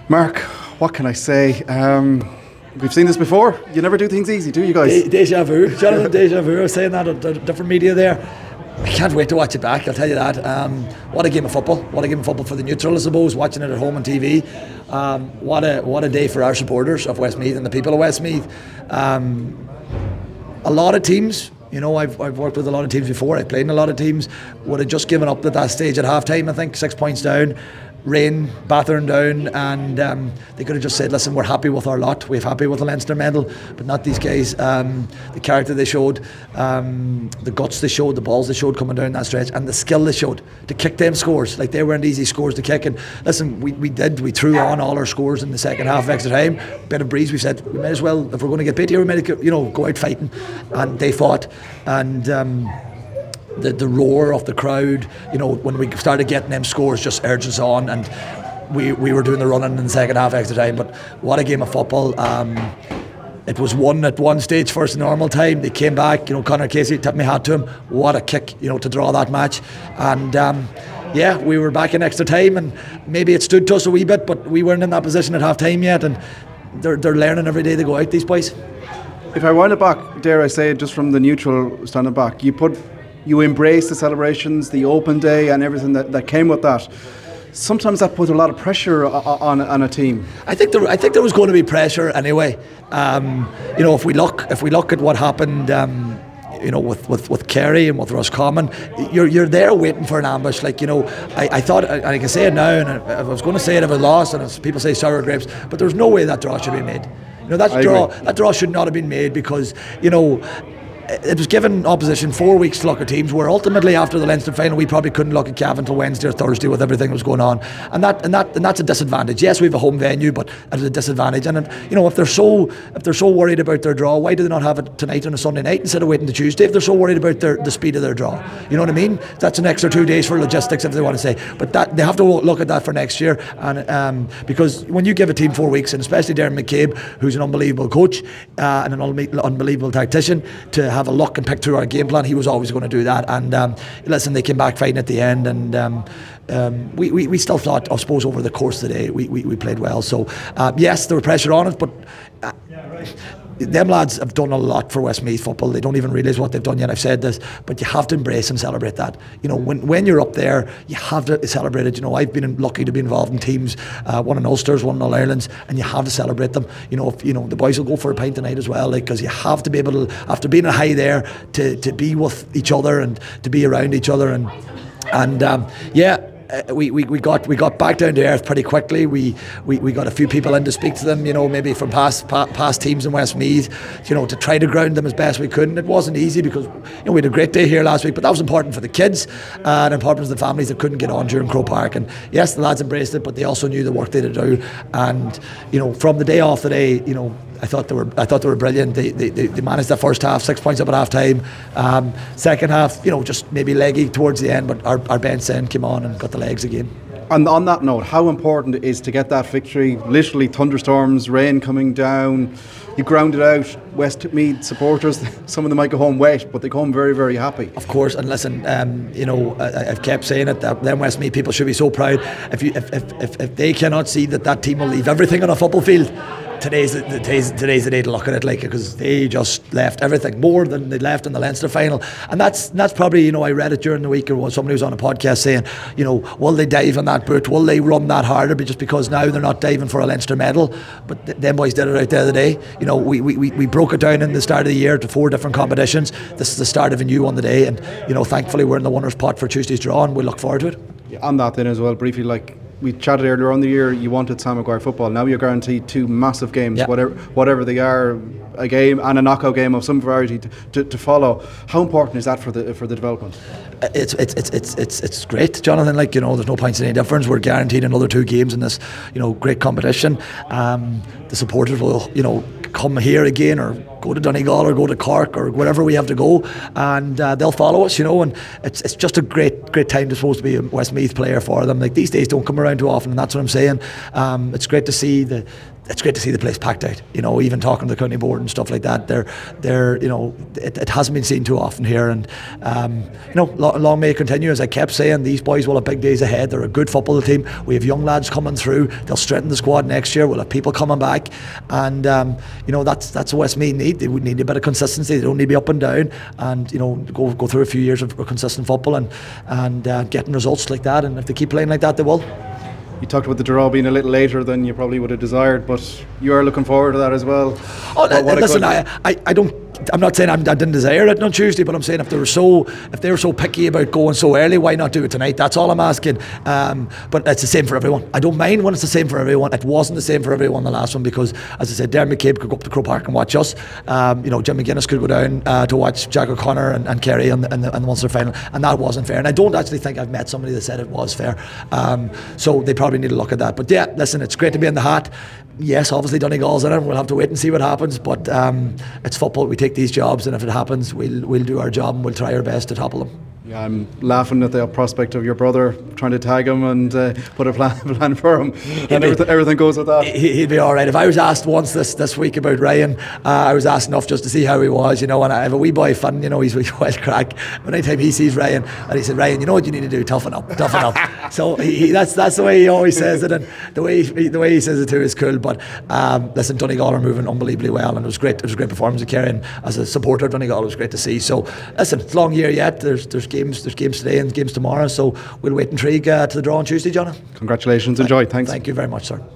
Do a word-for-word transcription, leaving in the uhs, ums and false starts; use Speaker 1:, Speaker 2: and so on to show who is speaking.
Speaker 1: Mark, what can I say? Um, we've seen this before. You never do things easy, do you guys?
Speaker 2: De- deja vu, Jonathan. Deja vu. I was saying that on d- different media there. I can't wait to watch it back, I'll tell you that. Um, what a game of football. What a game of football for the neutral, I suppose, watching it at home on T V. Um, what a what a day for our supporters of Westmeath and the people of Westmeath. Um, a lot of teams, you know, I've, I've worked with a lot of teams before. I've played in a lot of teams, would have just given up at that stage at half time, I think, six points down. Rain battering down, and um, they could have just said, listen, we're happy with our lot, we're happy with the Leinster medal, but not these guys. Um, the character they showed, um, the guts they showed, the balls they showed coming down that stretch, and the skill they showed to kick them scores. Like, they weren't easy scores to kick, and listen, we, we did, we threw on all our scores in the second half of extra time. Bit of breeze, we said, we might as well, if we're going to get beat here, we might, you know, go out fighting, and they fought, and um, The, the roar of the crowd, you know, when we started getting them scores, just urged us on, and we, we were doing the running in the second half extra time. But what a game of football. Um, it was won at one stage first normal time. They came back, you know, Conor Casey, tipped my hat to him. What a kick, you know, to draw that match. And um, yeah, we were back in extra time, and maybe it stood to us a wee bit, but we weren't in that position at half time yet, and they're, they're learning every day they go out, these boys.
Speaker 1: If I wind it back, dare I say, just from the neutral standing back, you put You embrace the celebrations, the open day and everything that, that came with that. Sometimes that put a lot of pressure on, on a team.
Speaker 2: I think there, I think there was going to be pressure anyway. Um, you know, if we look, if we look at what happened, um, you know, with, with, with Kerry and with Roscommon, you're you're there waiting for an ambush. Like, you know, I, I thought, and I can say it now, and I, I was going to say it if I lost, and as people say sour grapes, but there's no way that draw should be made. You know, that
Speaker 1: I
Speaker 2: draw,
Speaker 1: agree.
Speaker 2: that draw should not have been made, because, you know, it was given opposition four weeks to look at teams, where ultimately after the Leinster final we probably couldn't look at Cavan until Wednesday or Thursday with everything that was going on, and that and that and that's a disadvantage. Yes, we have a home venue, but it's a disadvantage. And you know, if they're so if they're so worried about their draw, why do they not have it tonight on a Sunday night instead of waiting to Tuesday? If they're so worried about their the speed of their draw, you know what I mean? That's an extra two days for logistics, if they want to say. But that they have to look at that for next year, and um, because when you give a team four weeks, and especially Darren McCabe, who's an unbelievable coach uh, and an unbelievable tactician, to have a look and pick through our game plan, he was always going to do that. And um, listen, they came back fighting at the end, and um, um, we, we, we still thought, I suppose, over the course of the day we, we, we played well. So uh, yes, there was pressure on it, but uh, them lads have done a lot for Westmeath football. They don't even realise what they've done yet. I've said this, but you have to embrace and celebrate that. You know, when when you're up there, you have to celebrate it. You know, I've been lucky to be involved in teams, uh, one in Ulster's, one in All Ireland's, and you have to celebrate them. You know, if, you know, the boys will go for a pint tonight as well, like, because you have to be able to, after being a high there, to to be with each other and to be around each other, and and um, yeah. Uh, we, we, we got we got back down to earth pretty quickly. We, we we got a few people in to speak to them, you know, maybe from past pa- past teams in Westmeath, you know, to try to ground them as best we could. And it wasn't easy, because, you know, we had a great day here last week, but that was important for the kids uh, and important for the families that couldn't get on during Croke Park. And yes, the lads embraced it, but they also knew the work they had to do. And, you know, from the day off today, you know, I thought they were. I thought they were brilliant. They they, they managed the first half, six points up at half time. Um, second half, you know, just maybe leggy towards the end, but our our bench then came on and got the legs again.
Speaker 1: And on that note, how important it is to get that victory? Literally thunderstorms, rain coming down. You grounded out Westmeath supporters. Some of them might go home wet, but they go home very, very happy.
Speaker 2: Of course, and listen, um, you know, I, I've kept saying it, that them Westmeath people should be so proud. If you if, if if if they cannot see that that team will leave everything on a football field, Today's the, today's, today's the day to look at it, like, because they just left everything, more than they left in the Leinster final. And that's that's probably, you know, I read it during the week, or somebody was on a podcast saying, you know, will they dive in that boot? Will they run that harder? But just because now they're not diving for a Leinster medal. But th- them boys did it out the other day. You know, we, we, we broke it down in the start of the year to four different competitions. This is the start of a new one today. And, you know, thankfully we're in the winner's pot for Tuesday's draw, and we look forward to it.
Speaker 1: Yeah, on that then as well, briefly, like, we chatted earlier on the year, you wanted Sam Maguire football. Now you're guaranteed two massive games,
Speaker 2: yep.
Speaker 1: whatever whatever they are, a game and a knockout game of some variety to, to, to follow. How important is that for the for the development?
Speaker 2: It's it's it's it's it's it's great, Jonathan. Like, you know, there's no points in any difference. We're guaranteed another two games in this, you know, great competition. Um, the supporters will, you know, come here again, or go to Donegal, or go to Cork, or wherever we have to go, and uh, they'll follow us, you know. And it's it's just a great great time to supposed to be a Westmeath player for them. Like, these days don't come around too often, and that's what I'm saying. Um, it's great to see the it's great to see the place packed out. You know, even talking to the county board and stuff like that, they're, they're, you know, it, it hasn't been seen too often here. And um, you know, long, long may it continue. As I kept saying, these boys will have big days ahead. They're a good football team. We have young lads coming through. They'll strengthen the squad next year. We'll have people coming back, and um, you know, that's that's what Westmeath need. They would need a bit of consistency. They don't need to be up and down, and you know, go go through a few years of consistent football and and uh, getting results like that. And if they keep playing like that, they will.
Speaker 1: You talked about the draw being a little later than you probably would have desired, but you are looking forward to that as well.
Speaker 2: Oh, what, what listen, I, I, I don't. I'm not saying I'm, I didn't desire it on Tuesday, but I'm saying if they were so, if they were so picky about going so early, why not do it tonight? That's all I'm asking. Um, but it's the same for everyone. I don't mind when it's the same for everyone. It wasn't the same for everyone the last one because, as I said, Darren McCabe could go up to Crow Park and watch us. Um, you know, Jim McGuinness could go down uh, to watch Jack O'Connor and, and Kerry in the, in, the, in the Munster final, and that wasn't fair. And I don't actually think I've met somebody that said it was fair. Um, so they probably need to look at that. But yeah, listen, it's great to be in the hat. Yes, obviously Donegal's in it. We'll have to wait and see what happens. But um, it's football. We take these jobs, and if it happens, we'll we'll do our job and we'll try our best to topple them.
Speaker 1: Yeah, I'm laughing at the prospect of your brother trying to tag him and uh, put a plan, plan for him, and
Speaker 2: be,
Speaker 1: everything, everything goes with that.
Speaker 2: He'd be all right. If I was asked once this, this week about Ryan, uh, I was asked enough just to see how he was, you know. And I have a wee boy fun, you know, he's a wild crack. But anytime he sees Ryan, and he said, "Ryan, you know what you need to do? Toughen up, toughen up." So he, he, that's that's the way he always says it, and the way he, the way he says it too is cool. But um, listen, Donegal are moving unbelievably well, and it was great. It was a great performance of Kerry, and as a supporter of Donegal, it was great to see. So listen, it's a long year yet. There's there's games there's games today and games tomorrow. So we'll wait intrigue uh, to the draw on Tuesday, John.
Speaker 1: Congratulations, enjoy. Thanks.
Speaker 2: Thank you very much, sir.